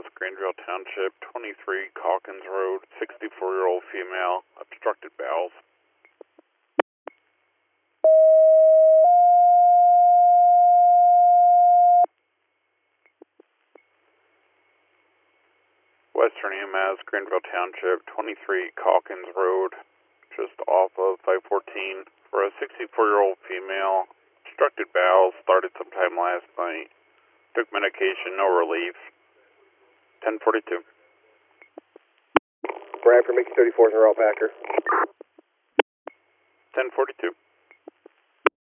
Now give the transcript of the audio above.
EMS, Greenville Township, 23 Calkins Road, 64-year-old female, obstructed bowels. Western EMS, Greenville Township, 23 Calkins Road, just off of 514, for a 64-year-old female, obstructed bowels, started sometime last night. Took medication, no relief. 1042. Bradford, Mickey 34 is our all packer. 1042.